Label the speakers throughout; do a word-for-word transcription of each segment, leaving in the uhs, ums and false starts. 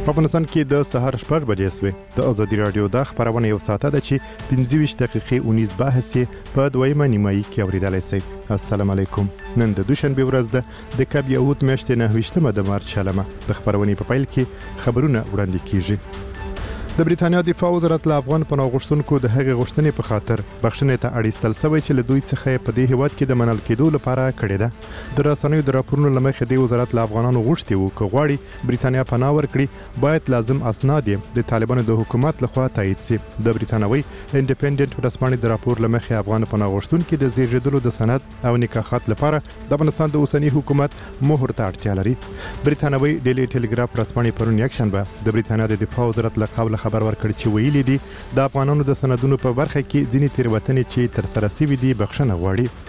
Speaker 1: په افغانستان کې د سهار شپږ بجې سوې. د ازادي رادیو د خبرونه یو ساعته ده چې پنځه ویشت دقیقې ونیز بحث یې په دویمه نیمایي کې اوریدلای شئ. السلام علیکم. نن د دوشنبه ورځ ده د کب یهود میاشتې نهه ویشتمه د مارچ شلمه. د خبرونې په پیل کې خبرونه وړاندې کیږي. د بریتانیا دفاع وزارت له افغان پناه غوښتونکو د هغې غوښتنې په خاطر بخښنې ته اړیستل شوی چې له دوی څخه په دې هیواد کې د منل کېدو لپاره کړې ده. د رسنیو د راپورونو له مخې د وزارت له افغانانو غوښتي وو که غواړي بریتانیا پناه ورکړي باید لازم اسناد یې د طالبانو د حکومت لخوا تایید شي. د بریتانوي انډیپندنت ورځپاڼې د راپور له مخې افغان پناه غوښتونکي د زیږیدلو د سند او نکاحات لپاره د افغانستان د اوسنی حکومت مهر ته اړتیا لري. بریتانوي ډیلی ټلګراف ورځپاڼې پرون یکشنبه د بریتانیا د دفاع وزارت له قبل خبر ورکړ چې ویلي دي د افغانانو د سندونو په برخه کې ځینې تېروتنې چې تر سره شوي دي بخښنه غواړي.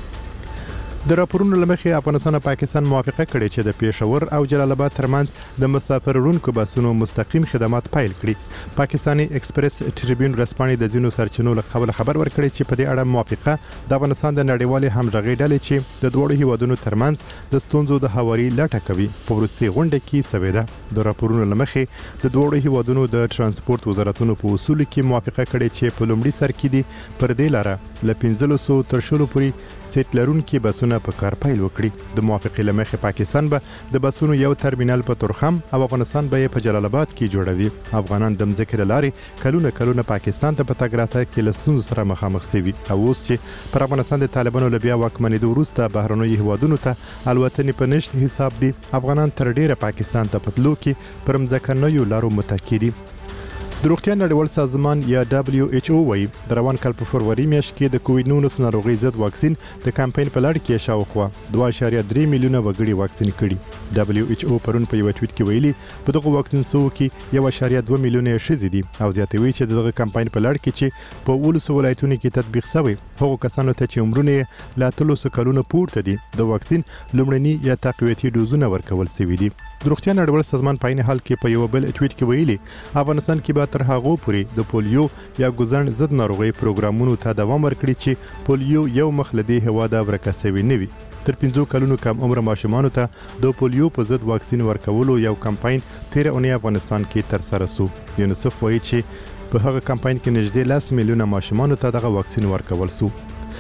Speaker 1: د راپورونو له مخې افغانستان او پاکستان موافقه کړې چې د پېښور او جلال آباد ترمنځ د مسافر وړونکو بسونو مستقیم خدمات پیل کړي. پاکستاني ایکسپریس ټریبیون ورځپاڼې د ځینو سرچینو له قبل خبر ورکړی چې په دې اړه موافقه د افغانستان د نړیوالې همغږۍ ډلې چې د دواړو هیوادونو ترمنځ د ستونزو د هواري لټه کوي په وروستي غونډه کې شوې ده. د راپورونو له مخې د دواړو هیوادونو د ترانسپورت وزارتونو په اصولو کې موافقه کړې چې په لومړي سر کې دي پر دې لاره له پنځلسو تر شلو پورې سیټ لرونکي بسونه په کار پیل وکړي. د موافقې له مخې پاکستان به د بسونو یو ترمینل په تورخم او افغانستان به یې په جلال آباد کې جوړوي. افغانان د مځکې له لارې کلونه کلونه پاکستان ته په تګ راتګ کې له ستونزو سره مخامخ شوي او اوس چې پر افغانستان د طالبانو له بیا واکمنېدو وروسته بهرنیو هیوادونو ته الوتنې په نشت حساب دي افغانان تر ډیره پاکستان ته په تلو کې پر مځکنیو لارو متکي دي. د روغتیا نړیوال سازمان یا دبلیو ایچ او وايي د روان کال په فروری میاشت کې د کووډ نولس ناروغي ضد واکسین د کمپاین په لړ کې شاوخوا دوه اعشاریه درې میلیونه وګړي واکسین کړي. دبلیو ایچ او پرون په یو ټویټ کې ویلي په دغه واکسین سو کې یو اعشاریه دوه میلیونه ښځې دي او زیاتوي چې دغه کمپاین په لړ کې چې په ولسو ولایتونو کې تطبیق شوی هغو کسانو ته چې عمرونه لا تلوسو کلونو پورته دي د واکسین لومړني یا تقویتي ډوزونه ورکول شوي دي. د روغتیا نړیوال سازمان په عین حال کې په یو بل ټویټ کې ویلي افغانستان کې به تر هغه پورې د پولیو یا ګوزن ضد ناروغي پروګرامونو ته دوام ورکړي چې پولیو یو مخ له دې هواده ورکه شوی نه وي. تر پنځو کلونو کم عمر ماشومانو ته د پولیو په ضد واکسین ورکولو یو کمپاین تیر اونۍ افغانستان کې تر سره شو. یونیسف وایي چې په هغه کمپاین کې نږدې لس میلیونه ماشومانو ته دغه واکسین ورکول شو.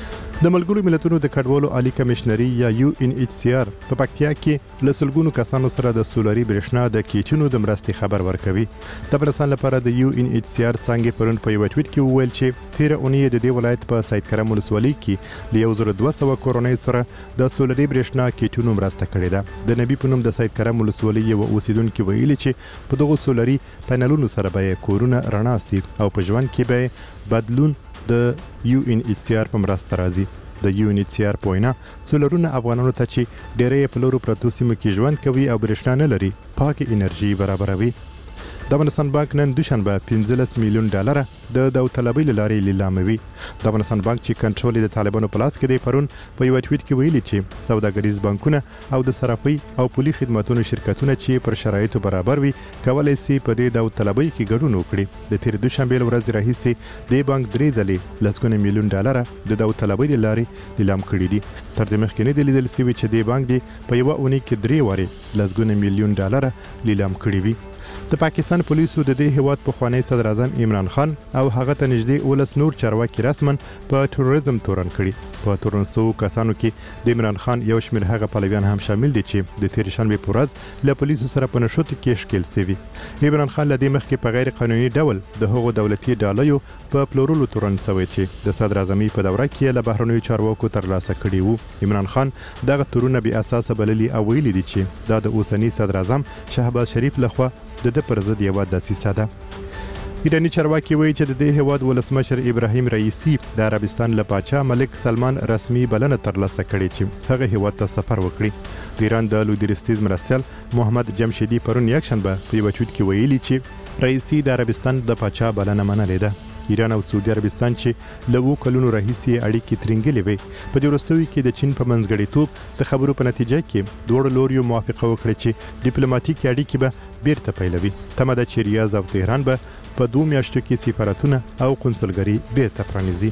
Speaker 1: د ملګرو ملتونو د کډوالو عالی کمشنري یا یو ان ایچ سی آر په پکتیا کې له سلګونو کسانو سره د سولري برېښنا د کیچونو د مرستې خبر ورکوي. د افغانستان لپاره د یو ان ایچ سی آر څنګه پرون په یو ټویټ کې وویل چې تیر اونۍ د دې ولایت په سید کرم ولسوالۍ کې له یو زره دوه سوه کورنۍ سره د سولري برېښنا کیچونو مرسته کړې ده. د نبی په نوم د سید کرم ولسوالۍ یو اوسیدونکو ویلي چې په دغه سولري پینلونو سره به کورونه رڼا سي او په ژوند کې به بدلون د یو ان ایچ سی آر په مرسته راځي. د یو ان ایچ سی آر په وینا سولرونه افغانانو ته چې ډېری په لورو پرتو سیمو کې ژوند کوي او برېښنا نه لري پاکه انرژي برابروي. د افغانستان بانک نن دوشنبه پنځلس میلیون ډالر د داوطلبۍ له لارې لیلاموي. د افغانستان بانک چې کنټرول د طالبانو په لاس کې دی پرون په یو ټویټ کې ویلي چې سوداګریز بانکونه او د صرافۍ او پولي خدماتو شرکتونه چې پر شرایطو برابر وي کولای شي په دې داوطلبۍ کې ګډون وکړي. د تیر دوشنبه ورځ راهیسې د بانک درې ځلې لسګونه میلیون ډالر د داوطلبۍ له لارې لیلام کړي دي. تر دې مخکې نه دی لیدل شوی چې د بانک دی په یو اونۍ کې درې وارې لسګونه میلیون ډالر لیلام کړي وي. د پاکستان پولیسو د دې هیواد پخوانی صدر اعظم عمران خان او هغه ته نږدې ولس نور چارواکي رسما په تروریزم تورن کړي. په تورن شوو کسانو کې د عمران خان یو شمېر هغه پلویان هم شامل دي چې د تیر شنبه په ورځ له پولیسو سره په نښتو کې ښکېل شوي. عمران خان له دې مخکې په غیر قانوني ډول د هغو دولتي ډالیو په پلورلو تورن شوی چې د صدر اعظمۍ په دوره کې له بهرنیو چارواکو ترلاسه کړي وو. عمران خان دغه تورونه بې اساسه بللي او ویلي دي چې دا د اوسني صدر اعظم شهباز شریف لخوا د د پر ضد یوه دسیسه ده. ایرانی چارواکي وایي چې د دې هیواد ولسمشر ابراهیم رئیسی د عربستان له پاچا ملک سلمان رسمي بلنه ترلاسه کړې چې هغه هیواد ته سفر وکړي. د ایران د لویدرستیز مرستیال محمد جمشیدي پرون یکشنبه په یو ټویټ کې ویلي چې رئیسی د عربستان د پاچا بلنه منلې ده. ایران او سعودي عربستان چې له اوو کلونو راهیسې اړیکې ترینګلې وې په دې وروستیو کې د چین په منځګړیتوب د خبرو په نتیجه کې دواړو لوریو موافقه وکړه چې ډیپلوماټیکې اړیکې به بیرته پیلوي. تمه ده چې ریاض او تهران به په دوه میاشتو کې سفارتونه او قونسلګري بیرته پرانیزي.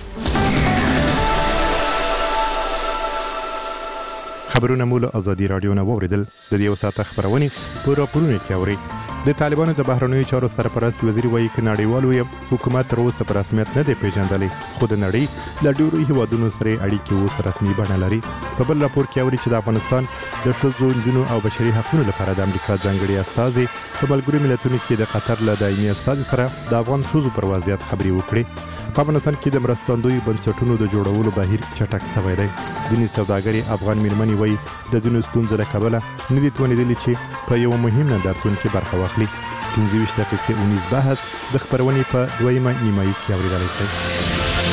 Speaker 1: خبرونه مو له ازادي راډیو نه واوریدل. د دې یو ساعت خبرونه په راپورونه کې اوري. د طالبانو د بهرنیو چارو سرپرست وزیر وایي چې نړیوال حکومت تر اوسه په رسمیت نه دی پیژندلی، خو د نړۍ له ډیرو هیوادونو سره اړیکې اوس رسمي بڼه لري. په بل راپور کې اوري چې د افغانستان د ښځو، نجونو او بشري حقوقو لپاره د امریکا ځانګړي استازي په ملګرو ملتونو کې د قطر له دایمي استازي سره د افغان ښځو پر وضعیت خبرې وکړي. په افغانستان کې د مرستندویو بنسټونو د جوړولو بهیر چټک شوی دی. ځینې سوداګرې افغان میرمنې وایي د ځینو ستونزو له کبله نه دي توانېدلي چې په یو مهم نندارتون کې برخه واخلي. پنځه ویشت دقیقې اونیز بحث د خپرونې په دویمه نیمایي کې اورېدلی شئ.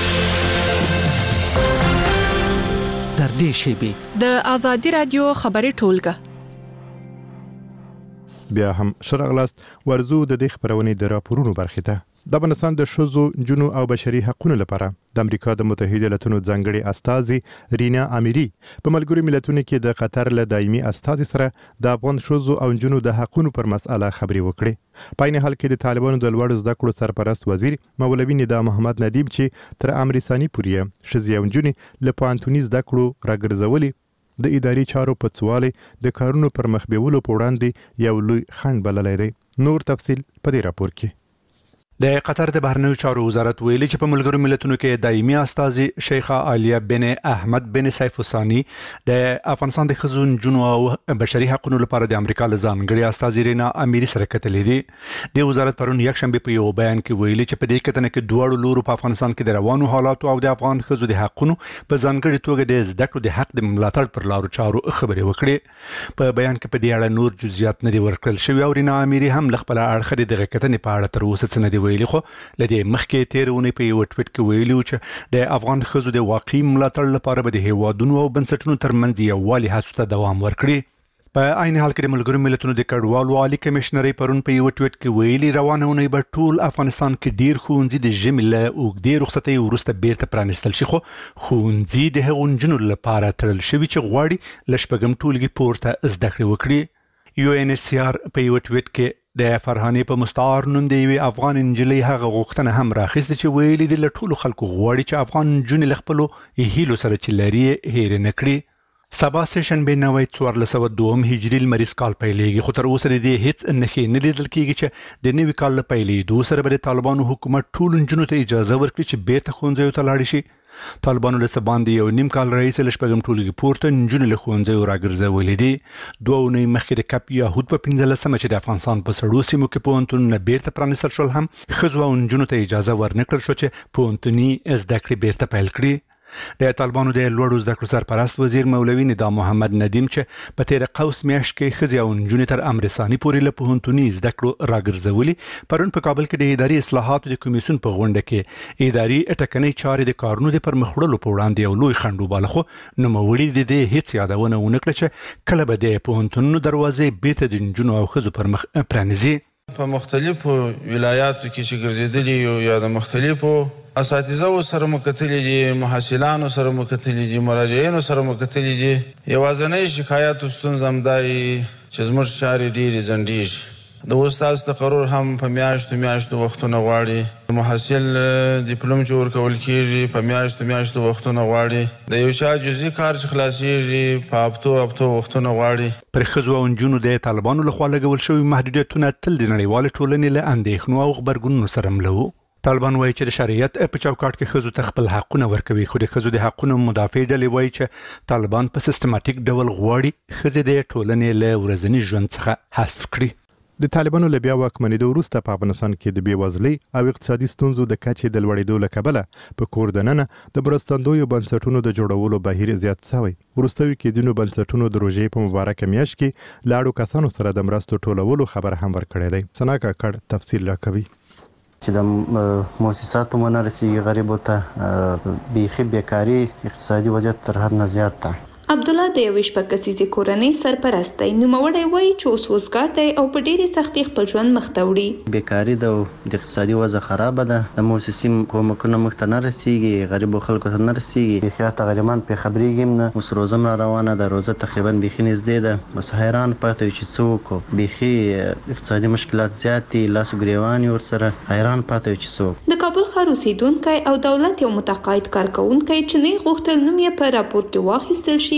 Speaker 2: تر دې شیبې
Speaker 3: د آزادي رادیو خبري ټولګه
Speaker 1: بیا هم شرغلاست ورزو د دې خبرونې د راپورونو برخې ته. د افغانستان د ښځو، نجونو او بشري حقوقو لپاره د امریکا د متحده ایالاتونو ځانګړي استازي رینا امیری په ملګرو ملتونو کې د قطر له دایمي استازي سره د افغان ښځو او نجونو د حقوقو پر مسأله خبرې وکړې. په عین حال کې د طالبانو د لوړ زده کړو سرپرست وزیر مولوي ندا محمد ندیم چې تر امر ثاني پورې ښځې او نجونې له پوهنتوني زده کړو راګرځولي د اداري چارو په څوالي د کارونو پر مخ بیولو په وړاندې یو لوی خنډ بللی دی. نور تفصیل په دې راپور کې.
Speaker 4: د قطر د بهرنیو چارو وزارت ویلي چې په ملګرو ملتونو کې دایمي استازي شیخه عالیه بن احمد بن سیف الثانی د افغانستان د ښځو، نجونو او بشري حقوقو لپاره د امریکا له ځانګړي استازي رینا امیری سره کتلې دي. د وزارت پرون یکشنبه په یو بیان کې ویلي چې په دې کتنه کې دواړو لورو په افغانستان کې د روانو حالاتو او د افغان ښځو د حقوقو په ځانګړي توګه د زده کړو د حق د ملاتړ پر لارو چارو خبرې وکړې. په بیان کې په دې اړه نور جزئیات نه دي ورکړل شوي او رینا امیری هم له خپل اړخه د کتنې په اړه تر اوسه څه نه دي ویلي، خو لدې مخکې تیرونه په یو ټویټ کې ویلي چې د افغان ښځو د واقعي ملاتړ لپاره به د هیوادونو او بنسټونو ترمنځ یووالي هڅو ته دوام ورکړي. په عین حال کې د ملګرو ملتونو د کډوالو عالی کمشنري پرون په یو ټویټ کې ویلي روانه اونۍ به ټول افغانستان کې ډیر ښوونځي د ژمي له اوږدې رخصتۍ وروسته بیرته پرانیستل شي، خو ښوونځي د هغو نجونو لپاره تړل شوي چې غواړي له شپږم ټولګي پورته زده کړې وکړي. یو ان ایچ سی آر په یو ټویټ کې د فرهاني په مستعار نوم د یوې افغان نجلۍ هغه غوښتنه هم راخیسته چې ویلي دي له ټولو خلکو غواړي چې افغان نجونې له خپلو هیلو سره چې لري هېرې نه کړي. سبا سهشنبه نوی څوارلس سوه دوه هجري لمریز کال پیلېږي، خو تر اوسه د دې هیڅ نښې نه لیدل کېږي چې د نوي کال له پیلېدو سره به د طالبانو حکومت ټولو نجونو ته اجازه ورکړي چې بیرته ښوونځیو ته لاړې شي. طالبانو له څه باندې یو نیم کال راهیسې له شپږم ټولګي پورته نجونې له ښوونځیو راګرځولې دي. دوه اونۍ مخکې د کپ یهود په پنځلسمه چې د افغانستان په سړو سیمو کې پوهنتونونه بیرته پرانیستل شول هم ښځو او نجونو ته اجازه ورنکړل شو چې پوهنتوني زده کړې بیرته پیل کړي. د طالبانو د لوړو زده کړو سرپرست وزیر مولوي ندا محمد ندیم چې په تیر قوس میاشت کې ښځې او نجونې تر امر ثاني پورې له پوهنتوني زده کړو راګرځولي، پرون په کابل کې د اداري اصلاحاتو د کمیسیون په غونډه کې اداري ټکنۍ چارې د کارونو د پرمخ وړلو په وړاندې یو لوی خنډ وباله، خو نوموړي د دې هیڅ یادونه ونه کړه چې کله به د پوهنتونونو دروازې بیرته د نجونو او ښځو پر مخ پرانیزي.
Speaker 5: په مختلفو ولایاتو کې چې ګرځېدلي یو یا د مختلفو اساتذو سره مو کتلي دي، محصلانو سره مو کتلي دي، مراجعینو سره مو کتلي دي. یوازینۍ شکایت او ستونزه همدا چې زموږ چارې ډېرې ځنډېږي. د استاد تقرر هم په میاشتو میاشتو وختونه غواړي، محصل ډیپلوم چې ورکول کېږي په میاشتو میاشتو وختونه غواړي، د یو چا جزئي کار چې خلاصېږي په هفتو هفتو وختونه غواړي.
Speaker 4: پر ښځو او نجونو د طالبانو لخوا لګول شوي محدودیتونه تل د نړیوالې ټولنې له اندېښنو او غبرګونونو سره مله وو. طالبان وایي چې د شریعت په چوکاټ کې ښځو ته خپل حقونه ورکوي، خو د ښځو د حقونو مدافع ډلې وایي چې طالبان په سیستماتیک ډول غواړي ښځې د ټولنې له ورځني ژوند څخه حذف کړي.
Speaker 1: د طالبانو له بیا واکمنېدو وروسته په افغانستان کې د بېوزلۍ او اقتصادي ستونزو د کچې د لوړېدو له کبله په کور دننه د مرستندویو بنسټونو د جوړولو بهیر زیات شوی. وروستیو کې ځینو بنسټونو د روژې په مبارکه میاشت کې له اړو کسانو سره د مرستو ټولولو خبر هم ورکړی دی. ثنا کاکړ تفصیل راکوي.
Speaker 6: چې د مؤسساتو ونه رسیږي غریبو ته بیخي بیکاري اقتصادي وضعیت تر حد نه زیات ده.
Speaker 7: عبدالله د یوې شپږ کسیزې کورنۍ سرپرست دی. نوموړی وایي چې اوس وزګار دی او په ډېرې سختۍ خپل ژوند مخ ته وړي.
Speaker 6: بیکاري ده او د اقتصادي وضع خرابه ده، د مؤسسې کومکونه موږ ته نه رسیږي، غریبو خلکو ته نه رسیږي. بیخي حتی غریبان پرې خبرېږي هم نه. اوس روزه هم را روانه ده، روزه تقریبا بیخي نږدې ده. بس حیران پاتې یو چې څه وکړو. بیخي اقتصادي مشکلات زیات دي، لاس ګریوان یې ورسره. حیران پاتې یو چې څه وکړو.
Speaker 7: د کابل ښار اوسېدونکی او دولت یو متقاعد کارکوونکی چې نه یې غوښتل نوم یې په راپور کې واخیستل شي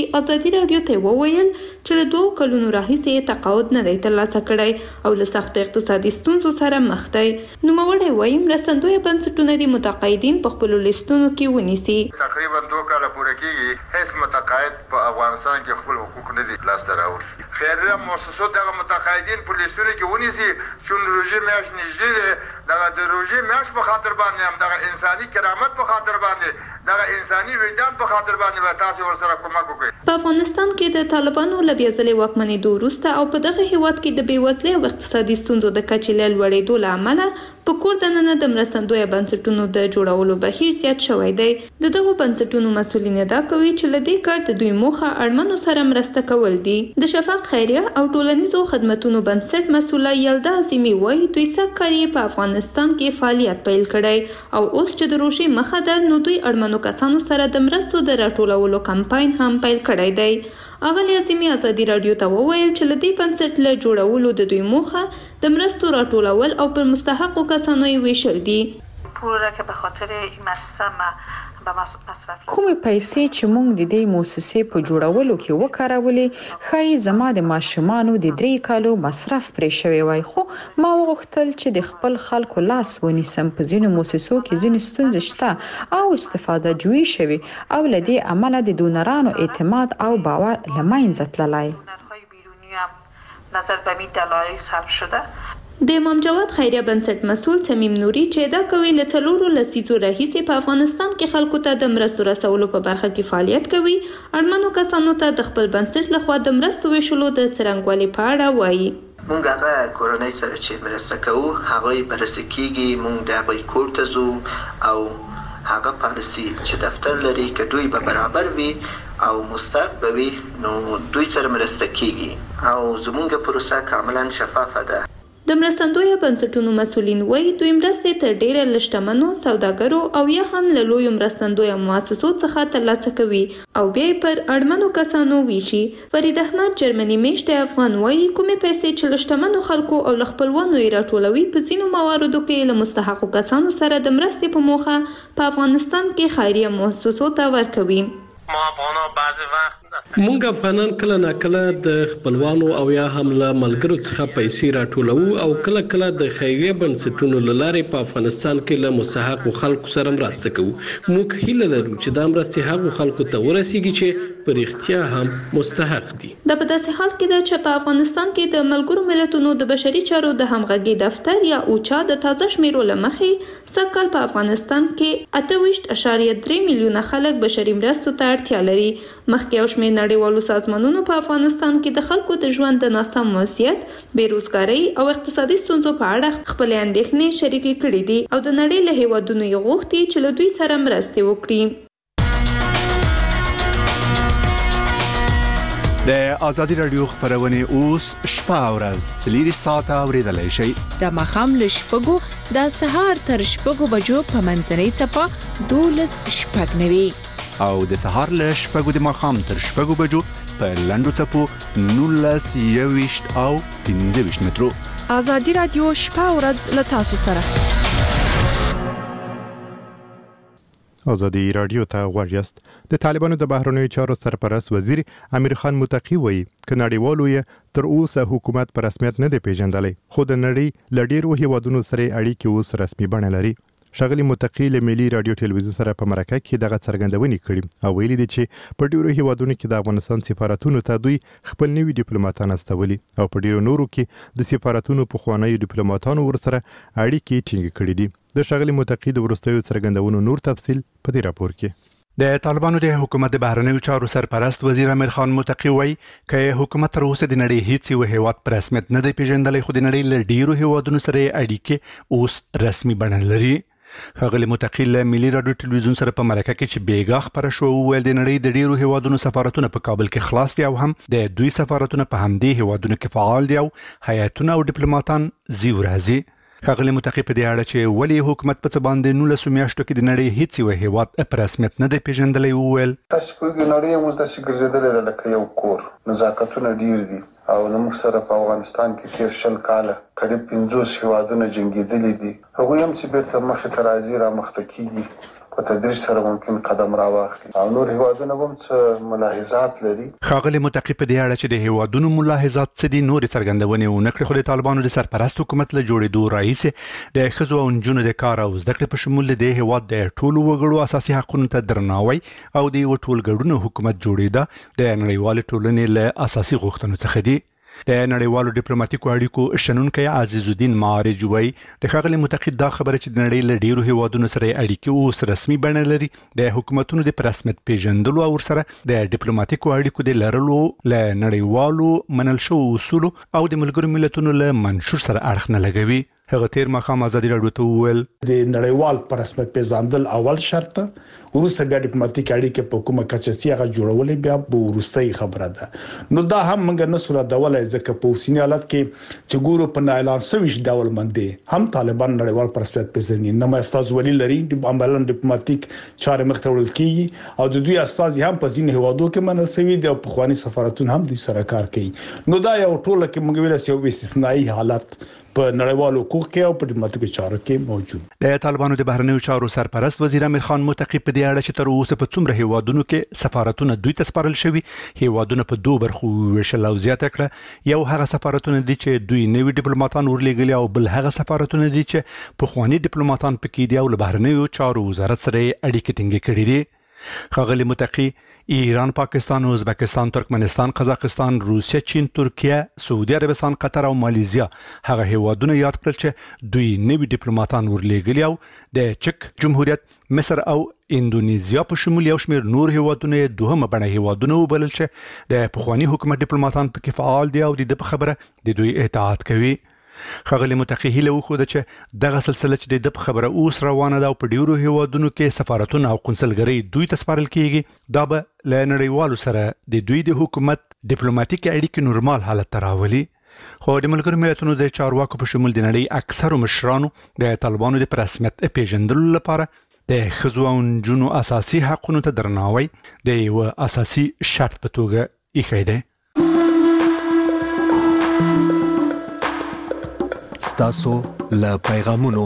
Speaker 7: کې ازادي راډیو ته وویل چې له دوه کلونو راهیسې تقاعد نه دی ترلاسه کړی او له سختو اقتصادي ستونزو سره مخ دی. نوموړی وایي مرستندویه بنسټونه د متقاعدین په خپلو لیستونو کې ونیسي.
Speaker 8: تقریبا دوه کاله پوره کېږي هیڅ متقاعد په افغانستان کې خپل حقوق نه دي لاسته راوړي. خیریه مؤسسو دغه متقاعدین په لیستونو کې ونیسي چې روژې میاشت نږدې دی، دغه د روژې میاشت په خاطر باندې هم دغه انساني کرامت په خاطر باندې دغه انساني وجدان په خاطر باندې به تاسو ورسره کومک وکړئ.
Speaker 7: په افغانستان کې د طالبانو له بیا ځلې واکمنېدو وروسته او په دغه هیواد کې د بېوزلۍ او اقتصادي ستونزو د کچې له لوړېدو له امله په کور دننه د مرستندویه بنسټونو د جوړولو بهیر زیات شوی دی. د دغو بنسټونو مسؤلین ادعا کوي چې له دې کار د دوی موخه اړمنو سره مرسته کول دي. د شفاق خیریه او ټولنیزو خدمتونو بنسټ مسؤله یلدا عظیمي وایي دوی سږ کال یې په افغانستان کې فعالیت پیل کړی او اوس چې د روژې مخه ده نو دوی اړمنو کسانو سره د مرستو د راټولولو کمپاین هم پیل کړی دی. اغلې عظیمي ازادي راډیو ته وویل چې له دې بنسټ له جوړولو د دوی موخه د مرستو راټولول او پر مستحقو کسانو یې ویشل دي.
Speaker 9: پول را که به خاطر این مؤسسه ما به مصرف
Speaker 10: کومې پیسې چې موږ د دې مؤسسې په جوړولو کې وکارولې ښایي زما د ماشومانو د درې کالو مصرف پرې شوی وای، خو ما وغوښتل چې د خپل خلکو لاس ونیسم. په ځینو مؤسسو کې ځینې ستونزې شته او استفاده جوړي شوي او له دې امله د دونرانو اعتماد او باور له منځه تللی.
Speaker 9: نظر به می دلایل صرف شده.
Speaker 7: د امام جواد خیریه بنسټ مسؤل سمیم نوري چې ادعا کوي له څلورو لسیزو راهیسې په افغانستان کې خلکو ته د مرستو رسولو په برخه کې فعالیت کوي، اړمنو کسانو ته د خپل بنسټ لخوا د مرستو ویشلو د څرنګوالي په اړه وایي.
Speaker 11: مونږ هغه کورنۍ سره چې مرسته کوو هغه یې بررسي کېږي، مونږ د هغوی کور ته ځو او هغه پالیسي چې دفتر لري که دوی به برابر وي او مستحق به وي نو دوی سره مرسته کېږي او زمونږ پروسه کاملا شفافه ده.
Speaker 7: د مرستندویه بنسټونو مسؤلین وایي دوی مرستې تر ډیره له شتمنو سوداګرو او یا هم له لویو مرستندویه مؤسسو څخه ترلاسه کوي او بیا یې پر اړمنو کسانو ویشي. فرید احمد جرمني میشته افغان وایي کومې پیسې چې له شتمنو خلکو او له خپلوانو یې راټولوي په ځینو مواردو کې له مستحقو کسانو سره د مرستې په موخه په افغانستان کې خیریه مؤسسو ته ورکوي.
Speaker 12: مونږ افغانان کله نا کله د خپلوانو او یا هم له ملګرو څخه پیسې راټولو او کله کله د خیریه بنسټونو له لارې په افغانستان کې له مستحقو خلکو سره مرسته کوو. موږ هیله لرو چې دا مرستې هغو خلکو ته ورسیږي چې په رښتیا هم مستحق دي.
Speaker 7: دا په داسې حال کې ده چې په افغانستان کې د ملګرو ملتونو د بشري چارو د همغږي دفتر یا اوچا د تازه شمیرو له مخې سږ کال په افغانستان کې اته ویشت اعشاریه درې میلیونه خلک بشري مرستو ته اړتیا لري. مخکې یو شمېر نړیوالو سازمانونو په افغانستان کې د خلکو د ژوند د ناسم وضعیت، بېروزګارۍ او اقتصادي ستونزو په اړه خپلې اندېښنې شریکې کړې دي او د نړۍ له هېوادونو یې غوښتي چې له دوی سره مرستې وکړي.
Speaker 4: د ازادي راډیو خبرونه اوس شپه او ورځ څلور ساعته اوریدلای شئ.
Speaker 3: د ماښام له شپږو د سهار تر شپږو بجو په منځنۍ څپه دولس شپږ نوي
Speaker 4: او د سهار له شپږو د ماښام تر شپږو بجو په لنډو څپو نولس یوویشت او پنځه ویشت مترو.
Speaker 3: ازادي راډیو شپه او ورځ له تاسو سره.
Speaker 1: ازادي راډیو ته غوږ یاست. د طالبانو د بهرنیو چارو سرپرست وزیر امیر خان متقی وایي چې نړیوالو یې تر اوسه حکومت په رسمیت نه دی پیژندلی، خو د نړۍ له ډېرو هیوادونو سره اړیکې اوس رسمي بڼه لري. ښاغلي متقی له ملي راډیو ټلویزیون سره په مرکه کې دغه څرګندونې کړي او ویلي دي چې په ډیرو هیوادونو کې د افغانستان سفارتونو ته دوی خپل نوي ډیپلوماټان استولي او په ډیرو نورو کې د سفارتونو پخوانیو ډیپلوماټانو ورسره اړیکې ټینګې کړي دي. د ښاغلي متقی د وروستیو څرګندونو نور تفصیل په دې راپور کې.
Speaker 4: د طالبانو د حکومت د بهرنیو چارو سرپرست وزیر امیر خان متقی وایي چې حکومت تر اوسه د نړۍ هیڅ یو هیواد په رسمیت نه دی پیژندلی، خو د نړۍ له ډیرو هیوادونو سره اړیکې اوس رسمي بڼه لري. ښاغلي متقی له ملي راډیو ټلویزیون سره په مرکه کې چې بیګا خبره شو وویل د نړۍ د ډیرو هیوادونو سفارتونه په کابل کې خلاص دي او هم د دوی سفارتونه په همدې هیوادونو کې فعال دي او هیئتونه او ډیپلوماټان زیو راځي. ښاغلي متقی په دې اړه چې ولې حکومت په څه باندې نولسو میاشتو کې د نړۍ هیڅ یو هیواد په رسمیت نه دی پیژندلی وویل
Speaker 13: تاسو پوهېږئ نړۍ هم اوس داسې ګرځېدلې ده لکه یو کور، نزاکتونه ډیر دي او موږ سره په افغانستان کې تیر شل کاله قریب پنځوس هیوادونه جنګېدلي دي، هغوی هم چې بیرته مخې ته راځي را مخته کېږي په تدریج سره ممکن قدم راواخلي او نور هیوادونه هم څه ملاحظات لري.
Speaker 4: ښاغلي متقي په دې اړه چې د هیوادونو ملاحظات څه دي نور څرګندونې ونه کړې، خو د طالبانو د سرپرست حکومت له جوړېدو راهیسې د ښځو او نجونو د کار او زده کړې په شمول د هیواد د ټولو وګړو اساسي حقونو ته درناوی او د یو ټولګړنو حکومت جوړېده د نړیوالې ټولنې له اساسي غوښتنو څخه دي. د نړیوالو ډیپلوماټیکو اړیکو شنونکی عزیز الدین معارج وایي د ښاغلي متقي دا خبره چې د نړۍ له ډیرو هیوادونو سره اړیکې اوس رسمي بڼه لري د حکومتونو د په رسمیت پیژندلو او سره د ډیپلوماټیکو اړیکو د لرلو له نړیوالو منل شوو اصولو او د ملګرو ملتونو له منشور سره اړخ نه لګوي. هغه تیر مخام ازادي راډیو ته وویل
Speaker 14: د نړیوال پر رسمیت پیژندل اول شرط وروسته بیا ډیپلوماټیک اړیکې په کومه کچه چې هغه جوړولې بیا به وروستۍ خبره ده. نو دا هم موږ نه سره ډولای ځکه په اوسنی حالت کې چې ګورو په اعلان سويش ډول باندې هم طالبان نړیوال پر رسمیت پیژني نه استاد ولی لري د عملاً ډیپلوماټیک چارې مخته وړل کیږي او د دوی استاد هم په ځینې هوادو کې منل شوی دی او په خواني سفارتون هم دوی سره کار کوي. نو دا یو ټول کې موږ ویل چې یو استثنایی حالت په نړیوالو حقوقو کې او په ډیپلوماټیکو چارو کې موجود.
Speaker 4: د طالبانو د بهرنیو چارو سرپرست وزیر امیر خان متقي په دې اړه چې تر اوسه په څومره هیوادونو کې سفارتونه دوی ته سپارل شوي هیوادونه په دوه برخو ویشل او زیاته کړه. یو هغه سفارتونه دي چې دوی نوي ډیپلوماټان ورلېږلي او بل هغه سفارتونه دي چې پخواني ډیپلوماټان پکې دي او له بهرنیو چارو وزارت سره اړیکې ټینګې کړې دي. ښاغلي متقي ایران، پاکستان، ازبکستان، ترکمنستان، قزاقستان، روسیه، چین، ترکیه، سعودي عربستان، قطر او مالیزیا هغه هیوادونه یاد کړل چې دوی نوي ډیپلوماټان ورلېږلي او د چک جمهوریت، مصر او اندونیزیا په شمول یو شمېر نور هیوادونه دوهمه بڼه هیوادونه وبلل چې د پخواني حکومت ډیپلوماټان پکې فعال دي او د خبره د دوی اطاعت کوي. ښاغلي متقي هیله وښوده چې دغه سلسله چې د خبره اوس روانه ده او په ډیرو هیوادونو کې سفارتونه او قونسلګرۍ دوی ته سپارل کیږي دا به له نړیوالو سره د دوی د حکومت ډیپلوماټیک اړیکې نورمال حالت ته راولي. خو د ملګرو ملتونو د چارواکو په شمول د نړۍ اکثرو مشرانو د طالبانو د رسمیت پیژندلو لپاره د ښځو او نجونو اساسي حقونو ته درناوی د یو اساسي شرط په توګه ایښی دی.
Speaker 15: ستاسو له پیغامونو.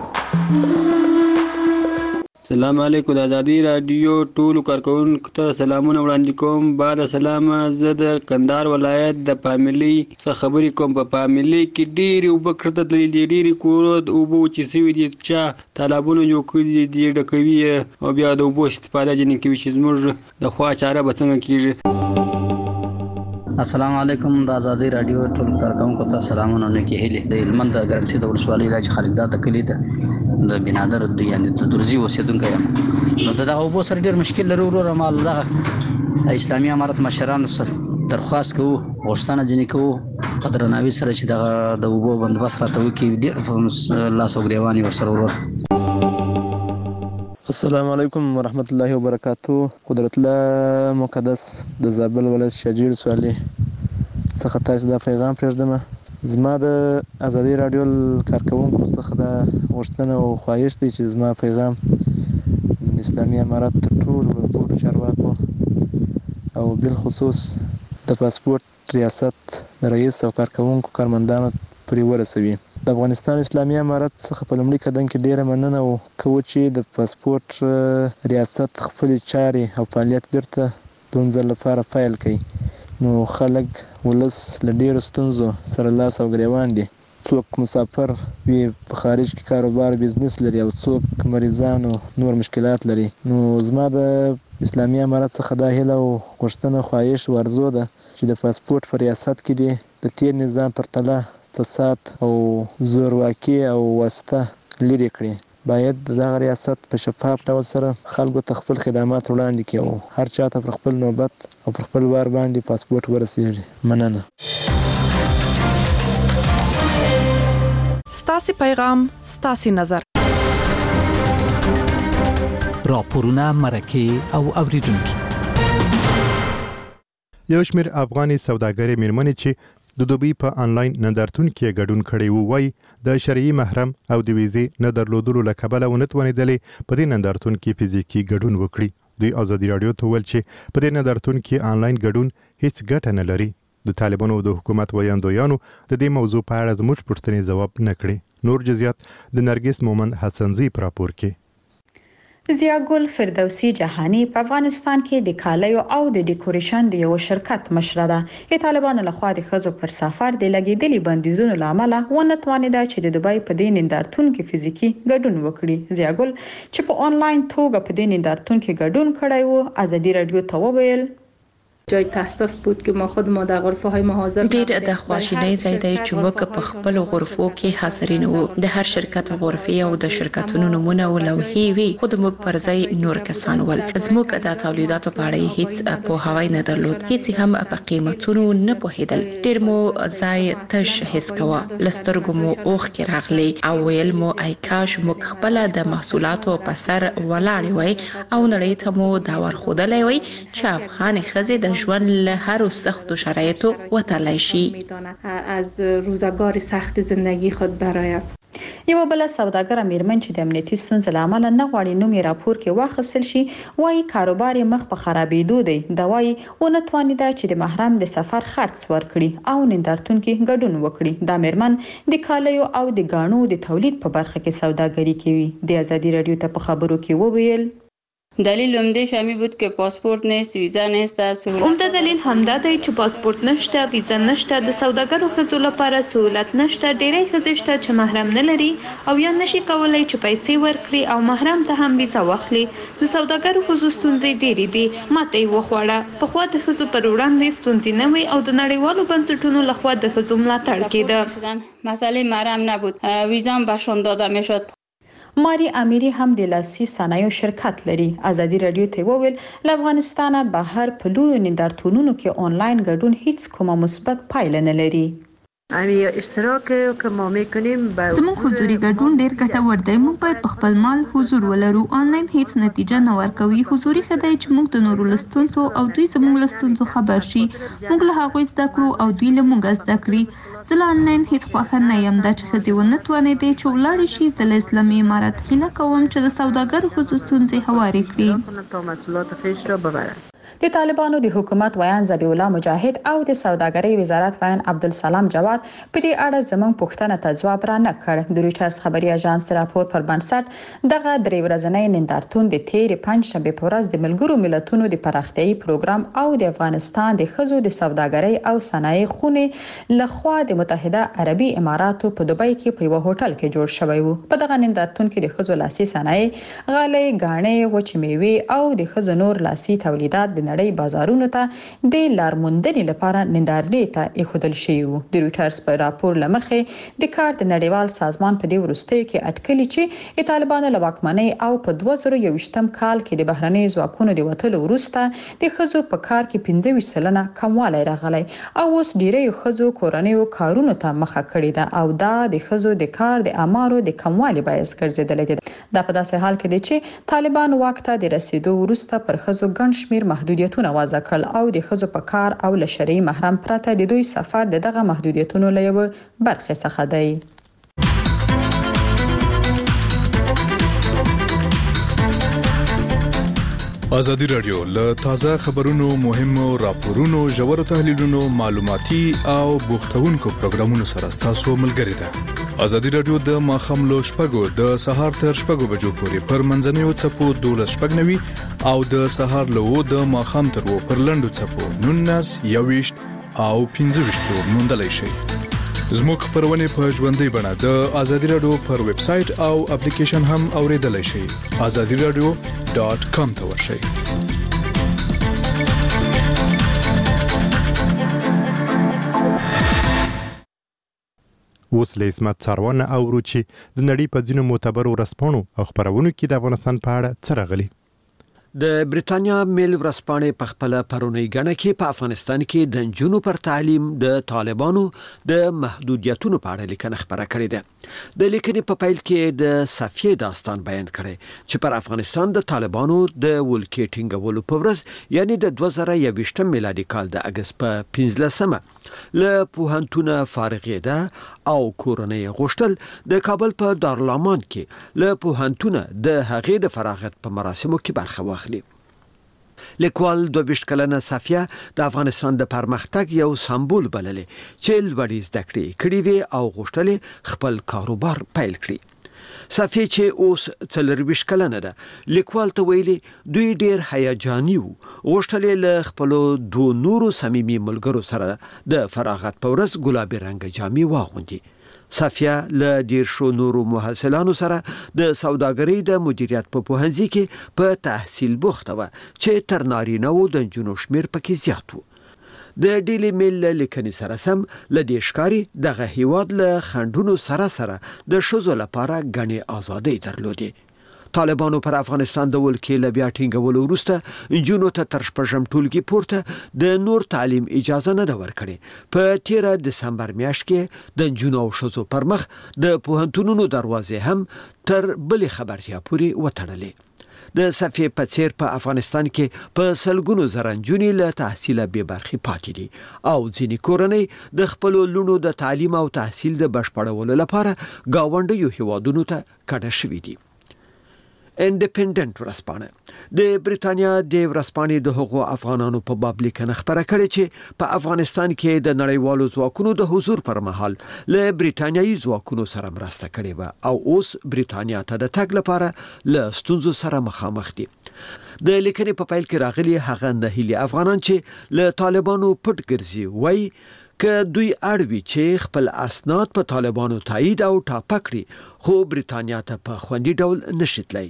Speaker 16: سلام علیکم د ازادي رادیو ټولو کارکونکو ته سلامونه وړاندې کوم. بعد سلام زه د کندهار ولایت د پاملي څخه خبرې کوم. په پاملي کې ډېرې اوبه کړته تللې دي، ډېرې کورونه د اوبو وچې سوي دي، چا تالابونه جوړ کړي دي ډکوي او بیا د اوبو استفاده ځینې کوي چې زموږ د خوا چاره به څنګه کېږي.
Speaker 17: السلام علیکم د ازادي رادیو ټول کارکونکو ته سلامونه نیکی هیلې. د هلمند د ګرمسي د ولسوالۍ راج خالدات د کلي ته د بنادر د یعنی د درزي اوسیدونکی یم. نو دغه اوبو سره ډېر مشکل لري وروره. مال دغه اسلامي امارت مشرانو سره درخواست کوو، غوښتنه ځینې کوو په درناوي سره چې دغه د اوبو بندوبست راته وکړي. ډېر لاس او ګرېوان یې ورسره وروره.
Speaker 18: السلام علیکم ورحمت الله وبرکاتو. قدرت الله مقدس د زابل ولایت شجیر سوالي څخه تاسو دا پیغام پرېږدم. زما د ازادي رادیو کارکونکو څخه دا غوښتنه او خواهش دی چې زما پیغام د اسلامي امارت تر ټولو ټولو چارواکو او بالخصوص د پاسپورت ریاست د رئیس او کارکونکو کارمندانو پورې ورسوي. د افغانستان اسلامي امارت څخه په لومړي قدم کې ډیره مننه کوو چې د پاسپورت ریاست خپل چارې او فعالیت بیرته د ونځل لپاره فایل کړي. نو خلک ولس له ډیرو ستونزو سره لاس او ګریوان دي. څوک مسافر وي په خارج کې کاروبار بزنس لري او څوک مریضان او نور مشکلات لري. نو زما د اسلامي امارت څخه دا هیله او غوښتنه خواهش ورزو ده چې د پاسپورت په ریاست کې دي د تیر نظام پرتله فساد او زورواکي او واسطه لري کړي. باید دغه ریاست په شفاف ډول سره خلکو ته خپل خدمات وړاندې کړي او هر چا ته پر خپل نوبت او پر خپل وار باندې پاسپورت ورسیږي. مننه.
Speaker 19: ستاسو پیغام، ستاسو نظر.
Speaker 2: راپورونه، مرکه او اوریدونکو.
Speaker 1: یو شمېر افغاني سوداګرې میرمنې چې د دوبۍ په انلاین نندارتون کې ګډون کړی وو وایي د شرعي محرم او د ویزې نه درلودلو له کبله ونه توانېدلې په دې نندارتون کې فزیکي ګډون وکړي. دوی ازادي راډیو ته وویل چې په دې نندارتون کې انلاین ګډون هیڅ ګټه نه لري. د طالبانو د حکومت ویاندویانو د دې موضوع په اړه زموږ پوښتنې ځواب نه کړي. نور جزئیات د نرګس مومند حسنزي په راپور کې.
Speaker 10: ضیاءګل فردوسی جهانی په افغانستان کې د کالیو او د ډیکوریشن د یو شرکت مشره ده. د طالبانو لخوا د ښځو پر سفر د لګیدلي بندیزونو لامل ونه توانیده چې د دوبۍ په دې نندارتون کې فزیکی ګډون وکړي. ضیاءګل چې په آنلاین توګه په دې نندارتون کې ګډون کړی و، ازادي رادیو ته وویل
Speaker 20: جای تاسف بود که ما خود ما در غرفه های ما حاضر
Speaker 21: ډیر د خواشینۍ ځای دی چې موږ په خپل غرفو کې حاضرین وو. د هر شرکت غرفې او د شرکتونو نمونه او لوحې وي، خو د موږ پر ځای نور کسان ول. زموږ د تولیداتو په اړه هیڅ پوهاوی نه درلود، هیڅ هم په قیمتونو نه پوهیدل. ډیر مو ځای تش حس کوه، لسترګو مو اوخ کې راغلی او ویل مو ای کاش موږ خپل د محصولاتو په سر ولاړ وای او نړۍ ته مو دا ورخودلای وای چې افغان ښځې د ژوند له هر سختو شرایطو وتلای شي.
Speaker 20: از روزگار سخت زندگی خود برآید.
Speaker 10: یو بل سوداګر میرمن چې د امنیتي ستونزو لامل نه غواړي نوم یې راپور کې واخیستل شي، وايي کاروبار یې مخ په خرابېدو دی. دا وايي ونه توانیده چې د محرم د سفر خرڅ ورکړي او نندارتون کې ګډون وکړي. دا میرمن د کالیو او د غاڼو د تولید په برخه کې سوداګري کوي. د ازادي رادیو ته په خبرو کې وویل
Speaker 22: دلیل عمده شامی بود که پاسپورت نیست، ویزا نیست.
Speaker 7: عمده دلیل همدا دی چې پاسپورت نشته، ویزا نشته، د سوداګرو ښځو لپاره سہولت نشته. ډېری ښځې شته چې محرم نه لري او یا نشي کولای چې پیسې ورکړي او محرم ته هم ویزا واخلي. د سوداګرو ښځو ستونزې ډېرې دي. ماته یې وخوړه. پخوا د ښځو پر وړاندې ستونزې نه وي او د نړیوالو بنسټونو لخوا د ښځو ملاتړ کېده.
Speaker 22: مسئله محرم نبود، ویزا هم بهشون داده میشد.
Speaker 10: ماری امیری هم د لاسي صنایعو شرکت لري. ازادي رادیو ته وویل له افغانستانه بهر په لویو نندارتونونو کې آنلاین ګډون هیڅ کومه مثبت پایله نه لري.
Speaker 23: امی اشتراک که ما میکنیم
Speaker 24: زمون حضوری ګډون ډیر ګټور دی. موږ باید په خپل مال حضور ولرو. آنلاین هیڅ نتیجه نه ورکوي. حضوري خدای چې موږ د نورو لستونزو او دوی زموږ لستونزو خبر شي، موږ له هغوی زده کړو او دوی له موږ زده کړي. زه له آنلاین هیڅ خوښه نه یم. دا چې ښځې ونه توانېدې چې ولاړې شي، زه له اسلامي امارت هیله کوم چې د سوداګرو ښځو ستونزې هوارې
Speaker 23: کړي.
Speaker 10: د طالبانو د حکومت ویان ذبیح الله مجاهد او د سوداګرۍ وزارت ویان عبدالسلام جواد په دې اړه زموږ پوښتنه ته ځواب را نه کړ. د رویټرز خبري اژانس راپور پر بنسټ دغه درې ورځنی نندارتون د تیر پنځشنبه په ورځ د ملګرو ملتونو د پراختیايي پروګرام او د افغانستان د ښځو د سوداګرۍ او صنایع خونې لخوا د متحده عربي اماراتو په دوبۍ کې په یو هوټل کې جوړ شوی وو. په دغه نندارتون کې د ښځو لاسي صنایع، غالۍ، غاڼې، وچې میوې او د ښځو نور لاسي تولیدات د نړۍ بازارونو ته د لارموندنې لپاره نندارې ته ایښودل شوي وو. د رویټرز په راپور له مخې د کار د نړیوال سازمان په دې وروستیو کې اټکلي چې د طالبانو له واکمنۍ او په دوه زره یوویشتم کال کې د بهرنیو ځواکونو د وتلو وروسته د ښځو په کار کې پنځه ویشت سلنه کموالی راغلی او اوس ډیری ښځو کورنیو کارونو ته مخه کړې ده او دا د ښځو د کار د امارو د کموالي باعث ګرځېدلی دی. دا په داسې حال کې دی چې طالبان واک ته د رسیدو وروسته پر ښځو ګڼ شمېر محدودیتونه وضع کړل او د ښځو په کار او له شرعي محرم پرته د دوی سفر د دغه محدودیتونو له یوه برخې څخه دی.
Speaker 25: ازادي رادیو له تازه خبرونو، مهمو راپورونو، ژورو تحلیلونو، معلوماتي او بوختونکو پروګرامونو سره تاسو ملګری ده. ازادي رادیو د ماخام لو شپږو د سهار تر شپږو بجو پورې پر منځنیو چپو دولس شپږ نوي او د سهار لو د ماخام تر وو پر لندو چپو نونس یويشت او پنځه ویشت موندلای شي. زموږ خبرونه په ژوندۍ بڼه د ازادي رادیو پر ویب سټ او اپلیکیشن هم اوریدلای شئ. ازادي رادیو ډاټ کام ته ورشئ.
Speaker 1: اوس له اسمت څارونه اورو چې د نړۍ په ځینو معتبرو ورځپاڼو او خبرونو کې د افغانستان په اړه څه راغلي.
Speaker 26: د بریټانیا میل ورځپاڼې په خپل پرونی غنه کې په افغانستان کې د جنونو پر تعلیم د طالبانو د محدودیتونو په اړه لیکنه خبره کړې ده. د لیکنې په پیل کې د صفیه داستان بیان کړي چې پر افغانستان د طالبانو د ولکې ټینګولو په ورځ یعنی د دوه زره یوویشتم میلادي کال د اگست په پنځلسمه له پوهنتونه فارغېده او کورنۍ غوښتل د کابل په دارالامان کې له پوهنتونه د هغې د فراغت په مراسمو کې برخه واخلي. لیکوال دوه ویشت کلنه صفیه د افغانستان د پرمختګ یو سمبول بللې چې لوړې زده کړې کړې وي او غوښتل خپل کاروبار پیل کړي. صافي چې اوس څلرويشت کلنه ده لیکوال ته ویلي دوی ډیر هیجاني وو غوښتل له خپل دوه نورو صمیمي ملګرو سره د فراغت په ورځ ګلابي رنګ جامې واغوندي. صافیه له ډیر شو نورو محصلانو سره د سوداګرۍ د مدیریت په پوهنځي کې په تحصیل بوخته و چې تر نارینه وو د جنو شمیر پکې زیات وو. د ډیلی میل لیکنې سره سم ل دې ښکاری دغه هیواد له خندونو سره سره د شوزو لپاره غني ازادي درلودي. طالبانو پر افغانستان د ولکې ل بیا ټینګولو وروسته جنو ته تر شپږم ټولګي پورته د نور تعلیم اجازه نه ورکړي. په تیره دسمبر میاشت کې د جنو او شوزو پر مخ د پوهنتونونو دروازې هم تر بلې خبرتیا پورې وتړلې. د صفې په څیر په افغانستان کې په سلګونو زرنجونی له تحصیل به برخي پاتې دي او ځینې کورنۍ د خپل لونو د تعلیم او تحصیل د بشپړولو لپاره گاونډیو هیوادونو ته کډه شوې دي. انډیپندنت ورځپاڼه د بریتانیا د ورځپاڼې د هغو افغانانو په باب لیکنه خبره کړې چې په افغانستان کې د نړیوالو ځواکونو د حضور پر مهال له بریتانیایي ځواکونو سره مرسته کړې و او اوس بریتانیا ته د تګ لپاره له ستونزو سره مخامخ دي. د لیکنې په پیل کې راغلي هغه نه هلي افغانان چې له طالبانو پټ ګرځي وای که دوی اړوي چې خپل اسناد په طالبانو تایید او ټاپه کړي خو بریتانیا ته په خوندي ډول نشیتلی.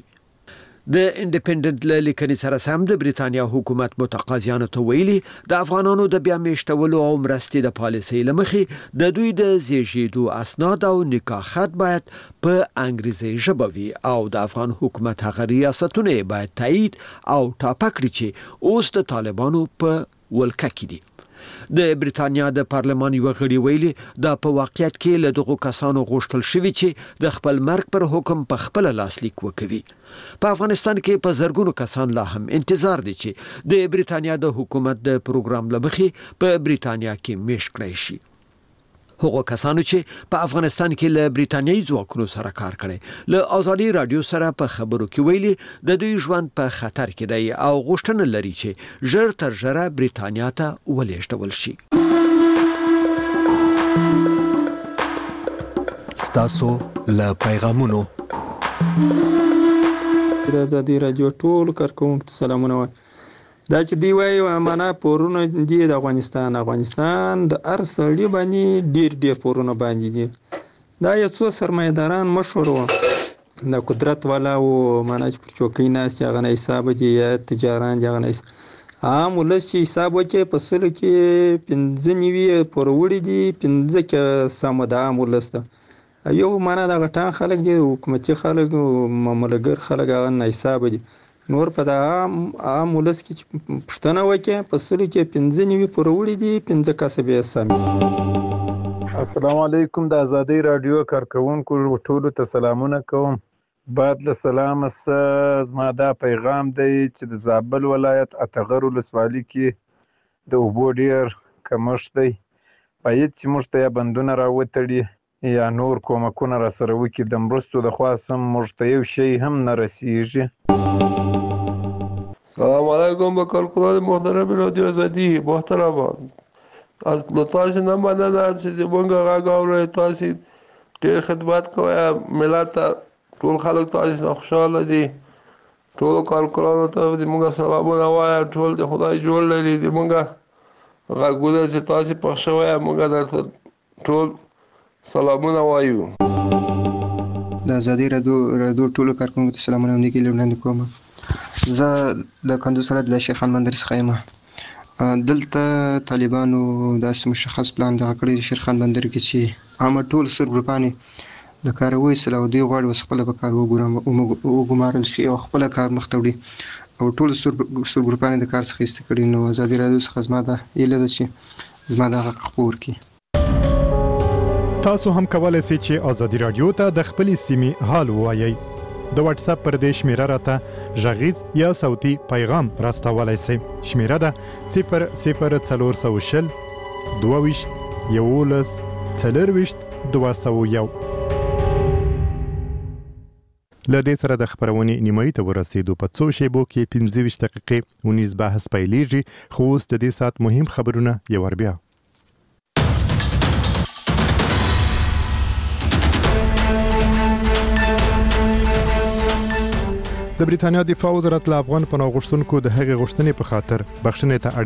Speaker 26: د انډیپندنت لیکنې سره سم د بریتانیا حکومت متقاضیانو ته ویلي د افغانانو د بیا میشتولو او مرستې د پالیسۍ لمخې د دوی د زیږیدو اسناد او نکاحات باید په انګریزي ژبه وي او د افغان حکومت هغه ریاستونه باید تایید او ټاپه کړي چې اوس د طالبانو په ولکه کې دي. د بریتانیا د پارلمان یو غړي ویلي دا په واقعیت کې له دغو کسانو غوښتل شوی چې د خپل مرګ پر حکم په خپل لاسلیک وکوي. په افغانستان کې په زرګونو کسان لا هم انتظار دي چې د بریتانیا د حکومت د پروګرام لمخې په بریتانیا کې میشت کړي شي. هغه کسانو چې په افغانستان کې له بریتانیایي ځواکونو سره کار کړي له ازادي رادیو سره په خبرو کې ویلي د دوی ژوند په خطر کې دی او غوښتنه لري چې ژر تر ژره بریتانیا ته ولېږدول شي.
Speaker 15: ستاسو له پیغامونو
Speaker 5: د ازادي رادیو ټول کارکونکو سلامونه وایم. دا چې دی وایي معنا پورونه دي د افغانستان افغانستان د هر سړي باندې ډیر ډیر پورونه باندې دي. دا یو څو سرمایداران مشهور وو د قدرت والا او معنا چې پر چوکۍ ناست هغه نه حساب دي یا تجاران دي هغه نه عام ولس چې حساب وکړي په سل کې پنځه نیوي پور وړي دي پنځه کې سم د عام ولس ته یو معنا د غټان خلک دي حکومتي خلک مملګر خلک هغه نه حساب دي نور په د عام عام ولس کې پښتنه وکړي په سل کې پنځه نیوي پور وړي دي پنځه کسبې سم.
Speaker 6: السلام علیکم د ازادي رادیو کارکونکو ټولو ته سلامونه کوم. بعد له سلام سره زما دا پیغام دی چې د زابل ولایت اتغر ولسوالۍ کې د اوبو ډیر کمښت دی. باید چې موږ ته یا بندونه راوتړي یا نور کومکونه را سره وکړي د مرستو د خوا سم موږ ته یو شی هم نه رسیږي.
Speaker 8: سلام علیکم به کارکنان محترم رادیو آزادی محترم از تاسو نه مننه چې موږ غږ اورئ تاسو ډېر خدمت کوئ ملت ټول خلک تاسو نه خوشاله دي ټول کارکنانو ته د موږ سلامونه وایم ټول د خدای جوړ لري د موږ غږونه چې تاسو پخ شوی موږ درته ټول سلامونه وایو.
Speaker 9: د ازادي رادیو ټول کارکونکو ته سلامونه وړاندې وړاندې کوم. زه د کندوز ولایت له شیخ خان بندر څخه یم. دلته طالبانو داسې مشخص پلان دغه کړی شیخ خان بندر کې چې عامه ټول سر ګروپانې د کاروي سلاو دی غواړي اوس خپل په کار وګمارل شي او خپل کار مخ ته وړي او ټول سر سر ګروپانې د کار څخه ایست کړي. نو ازادي رادیو څخه زما ده ایله ده چې زما دغه خبر کی
Speaker 1: تاسو هم کولای شئ چې ازادي رادیو ته د خپل سیمې حال ووایئ. د واتس اپ پر دې شمیره راته غږیز یا صوتي پیغام راستولای شئ. شمیره ده صفر صفر څلور سوه شل دوه ویشت یولس څلرویشت دوه سوه یو. له دې سره د خبرونې نیمایي ته ورسېدو. په څو شیبو کې پنځه ویشت دقیقې ونیز بحث پیلېږي خو اوس د دې ساعت مهم خبرونه یو ور بیا. د بریتانیا دفاع وزارت له افغان پناه غوښتونکو د هغې غوښتنې په خاطر بخښنې ته